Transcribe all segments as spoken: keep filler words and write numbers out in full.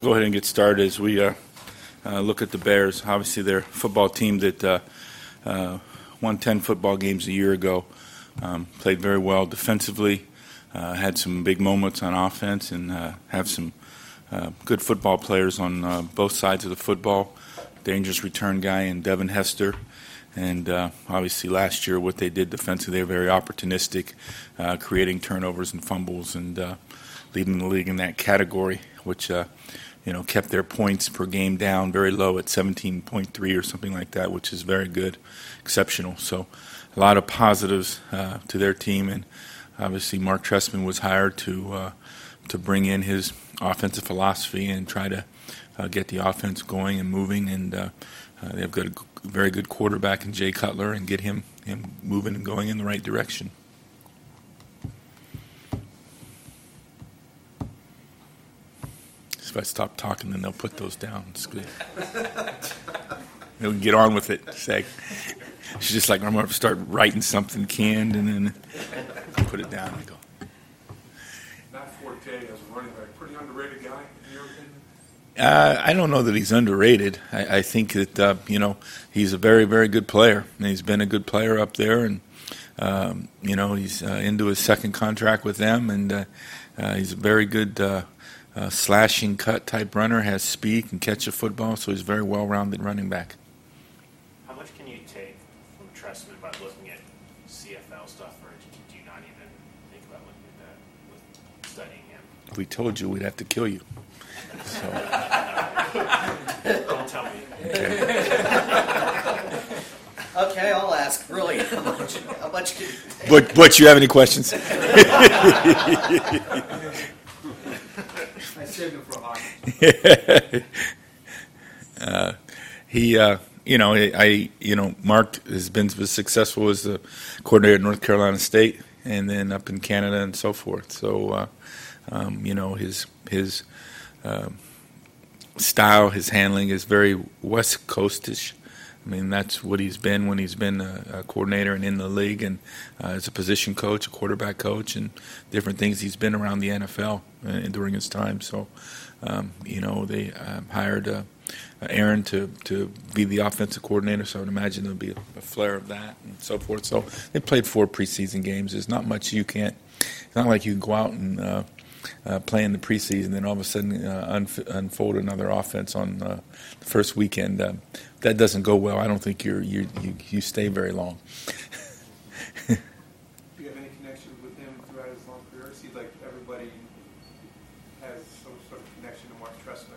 Go ahead and get started as we uh, uh, look at the Bears. Obviously, they're a football team that uh, uh, won ten football games a year ago, um, played very well defensively, uh, had some big moments on offense, and uh, have some uh, good football players on uh, both sides of the football. Dangerous return guy in Devin Hester. And uh, obviously last year what they did defensively, they were very opportunistic, uh, creating turnovers and fumbles and uh, leading the league in that category, which uh, you know, kept their points per game down very low at seventeen point three or something like that, which is very good, exceptional. So a lot of positives uh, to their team, and obviously Mark Trestman was hired to uh, to bring in his offensive philosophy and try to uh, get the offense going and moving, and uh, uh, they've got a very good quarterback in Jay Cutler and get him, him moving and going in the right direction. If I stop talking, then they'll put those down. It's good. They'll get on with it. Say, she's just like, I'm going to start writing something canned, and then put it down. I go. Matt Forte as a running back, pretty underrated guy, in your opinion? Uh, I don't know that he's underrated. I, I think that uh, you know he's a very, very good player, and he's been a good player up there, and um, you know he's uh, into his second contract with them, and uh, uh, he's a very good. Uh, Uh, slashing cut type runner, has speed, can catch a football, so he's a very well-rounded running back. How much can you take from Trestman by looking at C F L stuff, or do you not even think about looking at that with studying him? If we told you, we'd have to kill you. So. Don't tell me. Okay. Okay, I'll ask. Really, how much? How much can you take? But, but you have any questions? I saved him for hockey. uh, he, uh, you know, I, I, you know, Mark has been as successful as the coordinator at North Carolina State, and then up in Canada and so forth. So, uh, um, you know, his his uh, style, his handling is very West Coastish. I mean, that's what he's been when he's been a, a coordinator and in the league, and uh, as a position coach, a quarterback coach, and different things. He's been around the N F L uh, during his time. So, um, you know, they uh, hired uh, Aaron to, to be the offensive coordinator, so I would imagine there'll be a, a flare of that and so forth. So they played four preseason games. There's not much you can't – it's not like you can go out and uh, uh, play in the preseason and then all of a sudden uh, unf- unfold another offense on uh, the first weekend. Uh, that doesn't go well. I don't think you're, you're, you you stay very long. Do you have any connection with him throughout his long career? It seems like everybody has some sort of connection to Mark Trestman.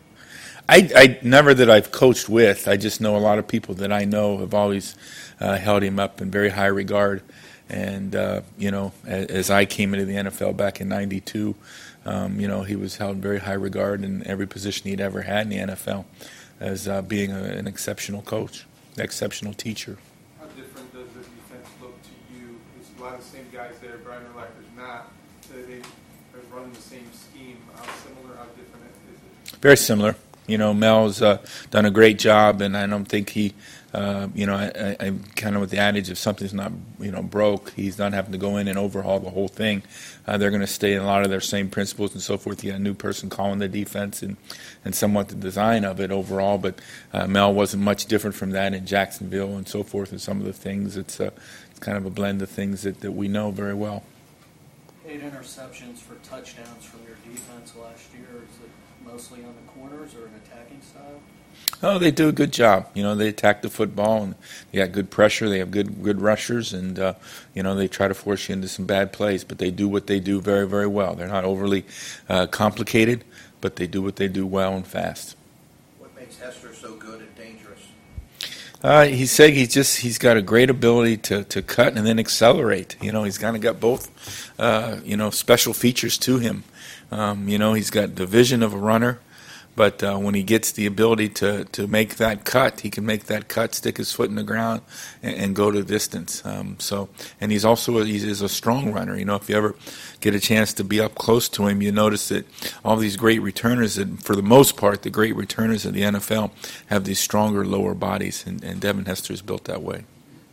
I, I never that I've coached with. I just know a lot of people that I know have always uh, held him up in very high regard. And, uh, you know, as, as I came into the N F L back in ninety-two, um, you know, he was held in very high regard in every position he'd ever had in the N F L as uh, being a, an exceptional coach, an exceptional teacher. How different does the defense look to you? There's a lot of the same guys there. Brian Urlacher's not. They, they are running the same scheme. How similar, how different is it? Very similar. You know, Mel's uh, done a great job, and I don't think he, uh, you know, I, I, I'm kind of with the adage if something's not, you know, broke, he's not having to go in and overhaul the whole thing. Uh, they're going to stay in a lot of their same principles and so forth. You got a new person calling the defense and, and somewhat the design of it overall, but uh, Mel wasn't much different from that in Jacksonville and so forth and some of the things. It's, uh, it's kind of a blend of things that, that we know very well. Eight interceptions for touchdowns from your defense last year. Is it mostly on the corners or an attacking style? Oh, they do a good job. You know, they attack the football, and they got good pressure. They have good good rushers, and, uh, you know, they try to force you into some bad plays. But they do what they do very, very well. They're not overly uh, complicated, but they do what they do well and fast. What makes Hester so good and dangerous? Uh, he said he's just he's got a great ability to, to cut and then accelerate. You know, he's kind of got both, uh, you know, special features to him. Um, you know, he's got the vision of a runner, but uh, when he gets the ability to, to make that cut, he can make that cut, stick his foot in the ground, and, and go to distance. Um, so, and he's also a, he's a strong runner. You know, if you ever get a chance to be up close to him, you notice that all these great returners, that for the most part, the great returners of the N F L have these stronger lower bodies, and, and Devin Hester is built that way.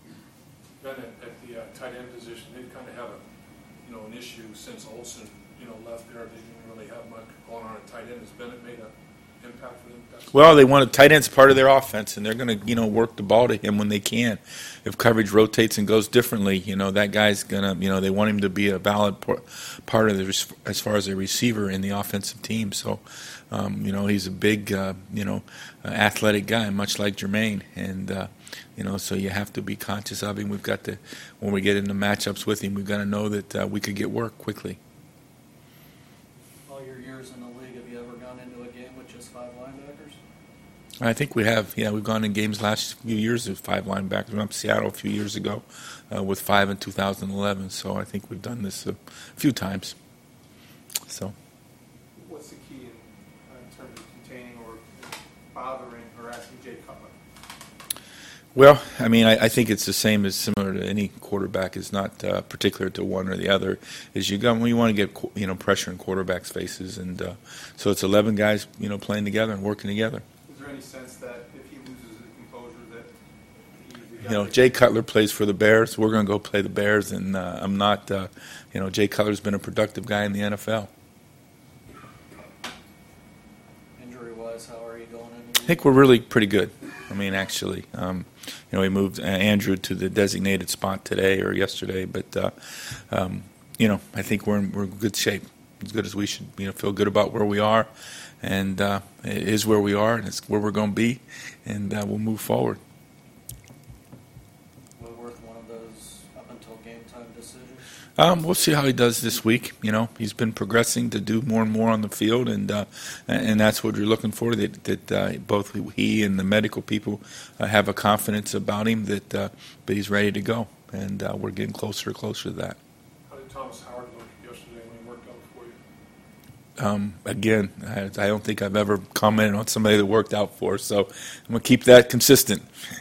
Ben, at, at the uh, tight end position, they kind of have a, you know, an issue since Olsen, you know, left there. They didn't really have much going on at tight end. Has Bennett made a confident that's. Well, they want a tight end's part of their offense, and they're going to, you know, work the ball to him when they can. If coverage rotates and goes differently, you know, that guy's going to, you know, they want him to be a valid part of the, as far as a receiver in the offensive team. So, um, you know, he's a big, uh, you know, uh, athletic guy, much like Jermaine, and uh, you know, so you have to be conscious of him. We've got to, when we get into matchups with him, we've got to know that uh, we could get work quickly. All your years in the league, have you ever gone into a game with just five linebackers? I think we have. Yeah, we've gone in games last few years with five linebackers. We went up to Seattle a few years ago uh, with five in two thousand eleven. So I think we've done this a few times. So. What's the key in, uh, in terms of containing or bothering, harassing Jay Cutler? Well, I mean, I, I think it's the same as similar to any quarterback. Is not uh, particular to one or the other. Is you got you want to get you know pressure in quarterbacks' faces, and uh, so it's eleven guys you know playing together and working together. Is there any sense that if he loses his composure, that he's the guy You know, that- Jay Cutler plays for the Bears. We're going to go play the Bears, and uh, I'm not. Uh, you know, Jay Cutler's been a productive guy in the N F L. Injury-wise, how are you going into I think we're really pretty good. I mean, actually, um, you know, we moved uh, Andrew to the designated spot today or yesterday, but uh, um, you know, I think we're in, we're in good shape, as good as we should. You know, feel good about where we are, and uh, it is where we are, and it's where we're going to be, and uh, we'll move forward. Woodworth one of those up until game time decisions? Um, we'll see how he does this week. You know, he's been progressing to do more and more on the field, and uh, and that's what you're looking for. That that uh, both he and the medical people uh, have a confidence about him that uh, that he's ready to go, and uh, we're getting closer and closer to that. How did Thomas Howard look yesterday when he worked out for you? Um, again, I, I don't think I've ever commented on somebody that worked out for us, so I'm gonna keep that consistent.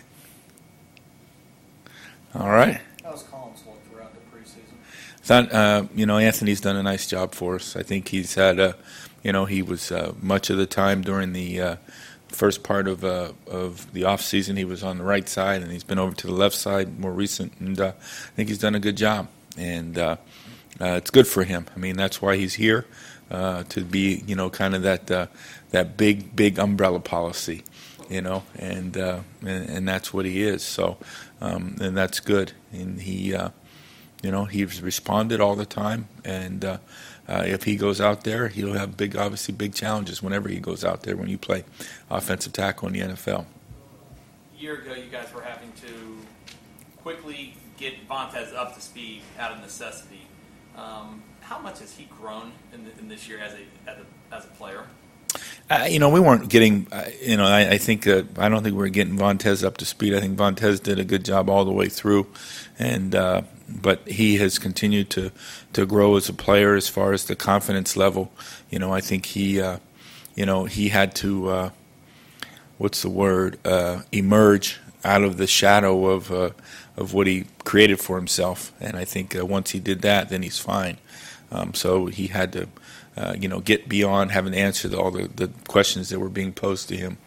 All right. How's Collins look throughout the preseason? Thought, uh, you know, Anthony's done a nice job for us. I think he's had a, you know, he was uh, much of the time during the uh, first part of uh, of the off season. He was on the right side, and he's been over to the left side more recent. And uh, I think he's done a good job, and uh, uh, it's good for him. I mean, that's why he's here uh, to be, you know, kind of that uh, that big big umbrella policy, you know, and uh, and, and that's what he is. So, um, and that's good, and he. Uh, You know, he's responded all the time, and uh, uh, if he goes out there, he'll have big, obviously big challenges whenever he goes out there when you play offensive tackle in the N F L. A year ago, you guys were having to quickly get Vontaze up to speed out of necessity. Um, how much has he grown in, the, in this year as a, as a, as a player? Uh, you know, we weren't getting, uh, you know, I, I think, uh, I don't think we were getting Vontaze up to speed. I think Vontaze did a good job all the way through, and uh, but he has continued to, to grow as a player as far as the confidence level. You know, I think he, uh, you know, he had to, uh, what's the word, uh, emerge out of the shadow of uh, of what he created for himself, and I think uh, once he did that, then he's fine. Um, so he had to. Uh, you know, get beyond having to answer all the, the questions that were being posed to him.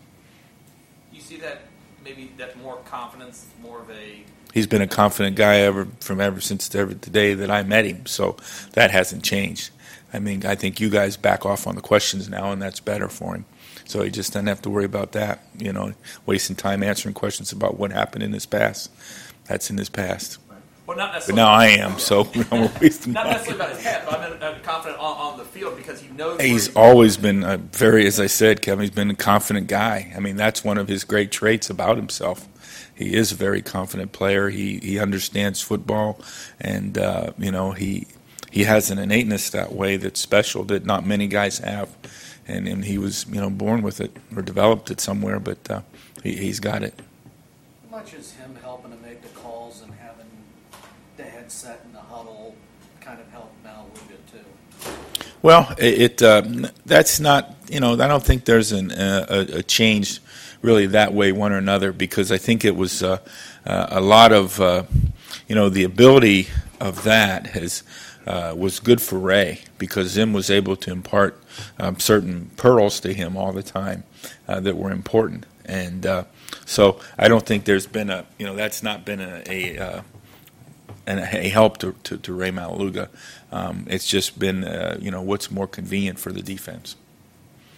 You see that maybe that's more confidence, more of a... He's been a confident guy ever from ever since ever the day that I met him, so that hasn't changed. I mean, I think you guys back off on the questions now, and that's better for him. So he just doesn't have to worry about that, you know, wasting time answering questions about what happened in his past. That's in his past. Well, not But necessarily, now I am, so I'm wasting not time. necessarily about his head, but I'm uh, confident on, on the field because he knows... where He's he's- always been a very, as I said, Kevin, he's been a confident guy. I mean, that's one of his great traits about himself. He is a very confident player. He he understands football, and uh, you know he he has an innateness that way that's special that not many guys have, and and he was you know born with it or developed it somewhere, but uh, he, he's got it. How much is him helping to make the calls and having the headset and the huddle kind of help Mal a little bit too? Well, it, it uh, that's not you know I don't think there's an, uh, a, a change really that way one or another because I think it was uh, uh, a lot of uh, you know the ability of that has uh, was good for Ray because Zim was able to impart um, certain pearls to him all the time uh, that were important and uh, so I don't think there's been a you know that's not been a, a uh, and a help to, to, to Ray Malaluga. Um, it's just been, uh, you know, what's more convenient for the defense. Got uh,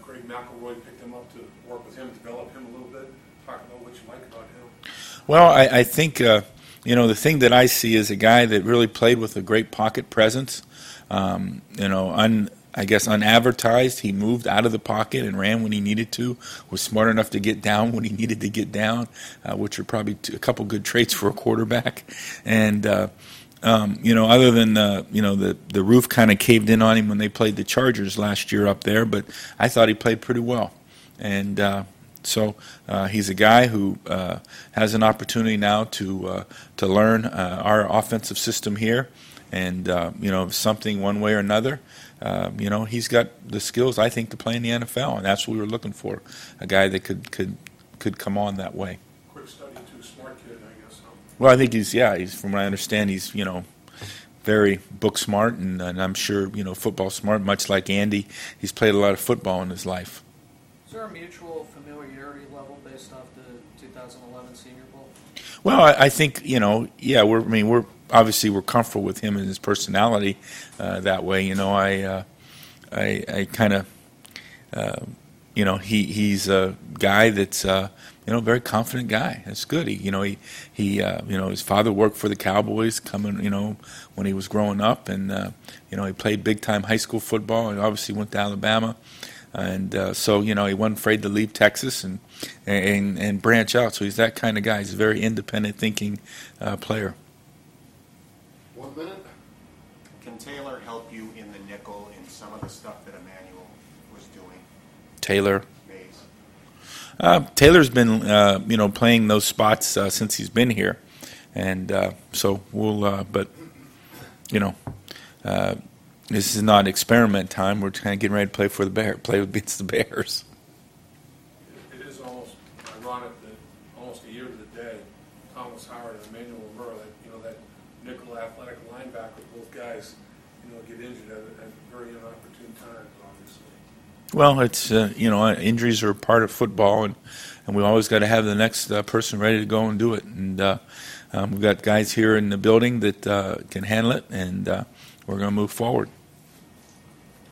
Greg McElroy picked him up to work with him, develop him a little bit. Talk about what you like about him. Well, I, I think, uh, you know, the thing that I see is a guy that really played with a great pocket presence. Um, you know, un, I guess unadvertised, he moved out of the pocket and ran when he needed to, was smart enough to get down when he needed to get down, uh, which are probably t- a couple good traits for a quarterback. And, uh, um, you know, other than, uh, you know, the, the roof kind of caved in on him when they played the Chargers last year up there, but I thought he played pretty well. And, uh, So uh, he's a guy who uh, has an opportunity now to uh, to learn uh, our offensive system here, and uh, you know something one way or another. Uh, you know he's got the skills I think to play in the N F L, and that's what we were looking for, a guy that could could could come on that way. Quick study, too smart kid, I guess. Huh? Well, I think he's yeah. He's from what I understand, he's you know very book smart, and, and I'm sure you know football smart, much like Andy. He's played a lot of football in his life. Is there a mutual familiarity level based off the two thousand eleven Senior Bowl? Well, I, I think you know, yeah. We're, I mean, we're obviously we're comfortable with him and his personality uh, that way. You know, I, uh, I, I kind of, uh, you know, he he's a guy that's uh, you know very confident guy. That's good. He, you know, he he, uh, you know, his father worked for the Cowboys, coming, you know, when he was growing up, and uh, you know, he played big time high school football. He obviously went to Alabama. And uh, so, you know, he wasn't afraid to leave Texas and, and and branch out. So he's that kind of guy. He's a very independent thinking uh, player. One minute. Can Taylor help you in the nickel in some of the stuff that Emmanuel was doing? Taylor. Mays. Uh, Taylor's been, uh, you know, playing those spots uh, since he's been here. And uh, so we'll, uh, but, you know, uh, this is not experiment time. We're kind of getting ready to play for the Bears, play against the Bears. It is almost ironic that almost a year to the day, Thomas Howard and Emmanuel Murray, that you know that nickel athletic linebacker, both guys, you know, get injured at, at very inopportune times, obviously. Well, it's uh, you know injuries are a part of football, and, and we always got to have the next uh, person ready to go and do it. And uh, um, we've got guys here in the building that uh, can handle it, and uh, we're going to move forward.